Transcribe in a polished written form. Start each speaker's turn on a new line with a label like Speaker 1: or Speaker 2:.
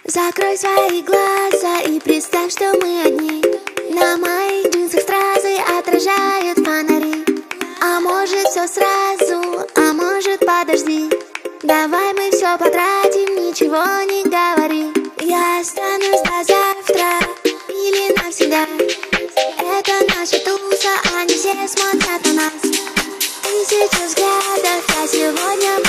Speaker 1: Закрой свои глаза и представь, что мы одни. На моих джинсах стразы отражают фонари. А может все сразу, а может подожди. Давай мы все потратим, ничего не говори. Я останусь до завтра или навсегда. Это наша туса, они все смотрят на нас. Тысячу взглядов, я сегодня